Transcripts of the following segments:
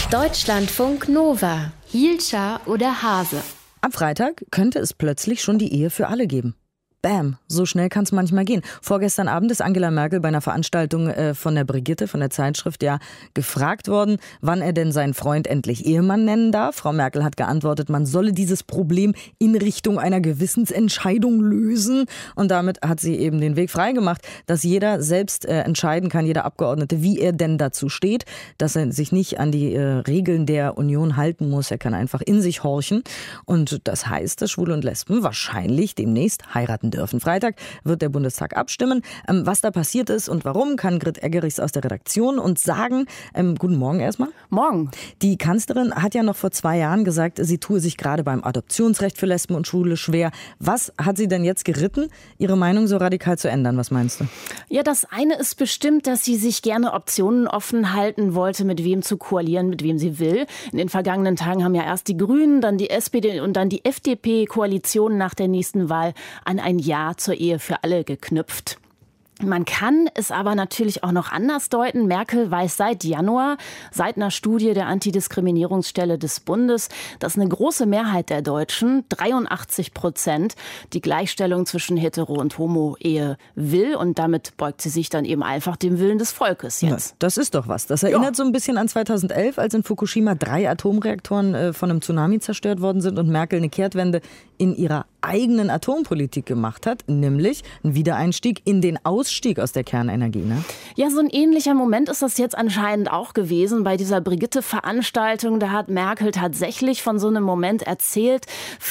Deutschlandfunk Nova. Hielscher oder Hase? Am Freitag könnte es plötzlich schon die Ehe für alle geben. Bam, so schnell kann es manchmal gehen. Vorgestern Abend ist Angela Merkel bei einer Veranstaltung von der Brigitte, von der Zeitschrift, gefragt worden, wann er denn seinen Freund endlich Ehemann nennen darf. Frau Merkel hat geantwortet, man solle dieses Problem in Richtung einer Gewissensentscheidung lösen. Und damit hat sie eben den Weg freigemacht, dass jeder selbst entscheiden kann, jeder Abgeordnete, wie er denn dazu steht, dass er sich nicht an die Regeln der Union halten muss. Er kann einfach in sich horchen. Und das heißt, dass Schwule und Lesben wahrscheinlich demnächst heiraten dürfen. Freitag wird der Bundestag abstimmen. Was da passiert ist und warum, kann Grit Eggerichs aus der Redaktion uns sagen. Guten Morgen erstmal. Morgen. Die Kanzlerin hat ja noch vor 2 Jahren gesagt, sie tue sich gerade beim Adoptionsrecht für Lesben und Schwule schwer. Was hat sie denn jetzt geritten, ihre Meinung so radikal zu ändern? Was meinst du? Ja, das eine ist bestimmt, dass sie sich gerne Optionen offen halten wollte, mit wem zu koalieren, mit wem sie will. In den vergangenen Tagen haben ja erst die Grünen, dann die SPD und dann die FDP Koalitionen nach der nächsten Wahl an ein Ja zur Ehe für alle geknüpft. Man kann es aber natürlich auch noch anders deuten. Merkel weiß seit Januar, seit einer Studie der Antidiskriminierungsstelle des Bundes, dass eine große Mehrheit der Deutschen, 83%, die Gleichstellung zwischen Hetero- und Homo-Ehe will. Und damit beugt sie sich dann eben einfach dem Willen des Volkes jetzt. Na, das ist doch was. Das erinnert so ein bisschen an 2011, als in Fukushima 3 Atomreaktoren von einem Tsunami zerstört worden sind und Merkel eine Kehrtwende in ihrer eigenen Atompolitik gemacht hat, nämlich einen Wiedereinstieg in den Ausstieg aus der Kernenergie. Ne? Ja, so ein ähnlicher Moment ist das jetzt anscheinend auch gewesen bei dieser Brigitte-Veranstaltung. Da hat Merkel tatsächlich von so einem Moment erzählt.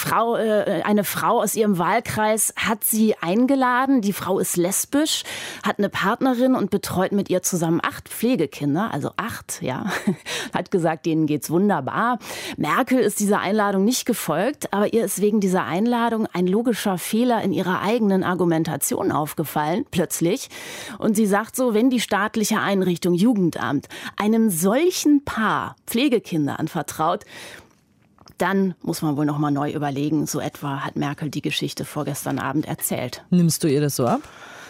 Eine Frau aus ihrem Wahlkreis hat sie eingeladen. Die Frau ist lesbisch, hat eine Partnerin und betreut mit ihr zusammen 8 Pflegekinder, also 8, ja. Hat gesagt, denen geht's wunderbar. Merkel ist dieser Einladung nicht gefolgt, aber ihr ist wegen dieser Einladung ein logischer Fehler in ihrer eigenen Argumentation aufgefallen, plötzlich. Und sie sagt so, wenn die staatliche Einrichtung Jugendamt einem solchen Paar Pflegekinder anvertraut, dann muss man wohl noch mal neu überlegen. So etwa hat Merkel die Geschichte vorgestern Abend erzählt. Nimmst du ihr das so ab?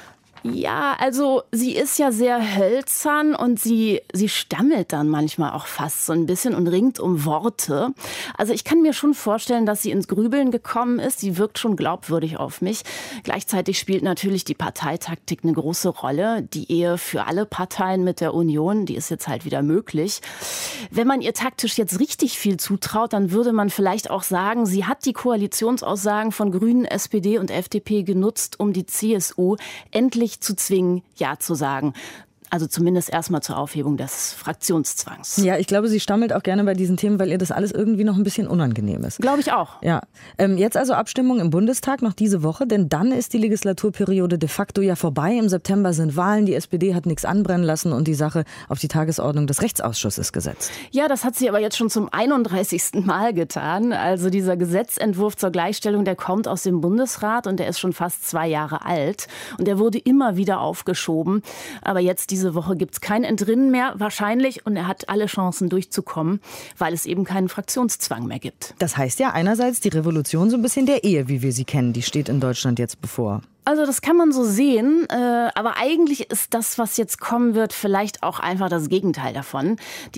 Ja, also sie ist ja sehr hölzern und sie stammelt dann manchmal auch fast so ein bisschen und ringt um Worte. Also ich kann mir schon vorstellen, dass sie ins Grübeln gekommen ist. Sie wirkt schon glaubwürdig auf mich. Gleichzeitig spielt natürlich die Parteitaktik eine große Rolle. Die Ehe für alle Parteien mit der Union, die ist jetzt halt wieder möglich. Wenn man ihr taktisch jetzt richtig viel zutraut, dann würde man vielleicht auch sagen, sie hat die Koalitionsaussagen von Grünen, SPD und FDP genutzt, um die CSU endlich zu zwingen, Ja zu sagen. Also zumindest erstmal zur Aufhebung des Fraktionszwangs. Ja, ich glaube, sie stammelt auch gerne bei diesen Themen, weil ihr das alles irgendwie noch ein bisschen unangenehm ist. Glaube ich auch. Ja. Jetzt also Abstimmung im Bundestag noch diese Woche, denn dann ist die Legislaturperiode de facto ja vorbei. Im September sind Wahlen, die SPD hat nichts anbrennen lassen und die Sache auf die Tagesordnung des Rechtsausschusses gesetzt. Ja, das hat sie aber jetzt schon zum 31. Mal getan. Also dieser Gesetzentwurf zur Gleichstellung, der kommt aus dem Bundesrat und der ist schon fast 2 Jahre alt. Und der wurde immer wieder aufgeschoben. Aber jetzt diese Woche gibt es kein Entrinnen mehr, wahrscheinlich. Und er hat alle Chancen durchzukommen, weil es eben keinen Fraktionszwang mehr gibt. Das heißt ja einerseits die Revolution so ein bisschen der Ehe, wie wir sie kennen, die steht in Deutschland jetzt bevor. Also das kann man so sehen, aber eigentlich ist das, was jetzt kommen wird, vielleicht auch einfach das Gegenteil davon. Die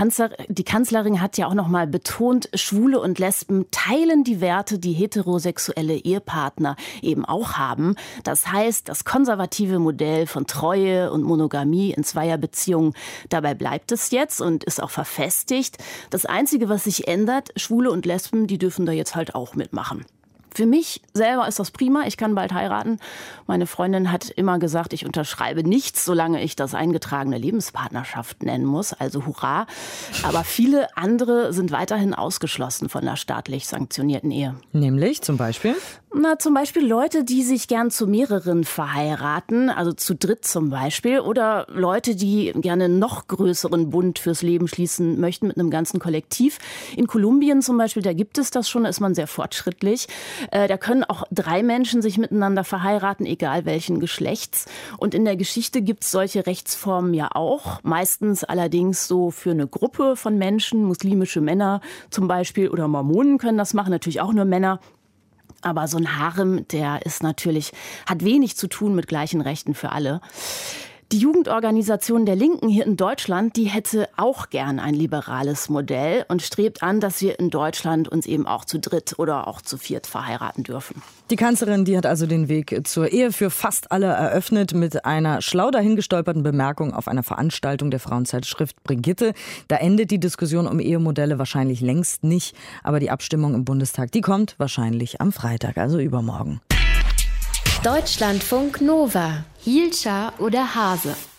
Kanzlerin hat ja auch noch mal betont, Schwule und Lesben teilen die Werte, die heterosexuelle Ehepartner eben auch haben. Das heißt, das konservative Modell von Treue und Monogamie in Zweierbeziehungen, dabei bleibt es jetzt und ist auch verfestigt. Das Einzige, was sich ändert, Schwule und Lesben, die dürfen da jetzt halt auch mitmachen. Für mich selber ist das prima, ich kann bald heiraten. Meine Freundin hat immer gesagt, ich unterschreibe nichts, solange ich das eingetragene Lebenspartnerschaft nennen muss, also hurra. Aber viele andere sind weiterhin ausgeschlossen von der staatlich sanktionierten Ehe. Nämlich zum Beispiel? Na, zum Beispiel Leute, die sich gern zu mehreren verheiraten, also zu dritt zum Beispiel. Oder Leute, die gerne einen noch größeren Bund fürs Leben schließen möchten mit einem ganzen Kollektiv. In Kolumbien zum Beispiel, da gibt es das schon, da ist man sehr fortschrittlich. Da können auch 3 Menschen sich miteinander verheiraten, egal welchen Geschlechts. Und in der Geschichte gibt es solche Rechtsformen ja auch. Meistens allerdings so für eine Gruppe von Menschen, muslimische Männer zum Beispiel oder Mormonen können das machen, natürlich auch nur Männer. Aber so ein Harem, der ist natürlich, hat wenig zu tun mit gleichen Rechten für alle. Die Jugendorganisation der Linken hier in Deutschland, die hätte auch gern ein liberales Modell und strebt an, dass wir in Deutschland uns eben auch zu dritt oder auch zu viert verheiraten dürfen. Die Kanzlerin, die hat also den Weg zur Ehe für fast alle eröffnet mit einer schlau dahingestolperten Bemerkung auf einer Veranstaltung der Frauenzeitschrift Brigitte. Da endet die Diskussion um Ehemodelle wahrscheinlich längst nicht, aber die Abstimmung im Bundestag, die kommt wahrscheinlich am Freitag, also übermorgen. Deutschlandfunk Nova. Hielscher oder Hase?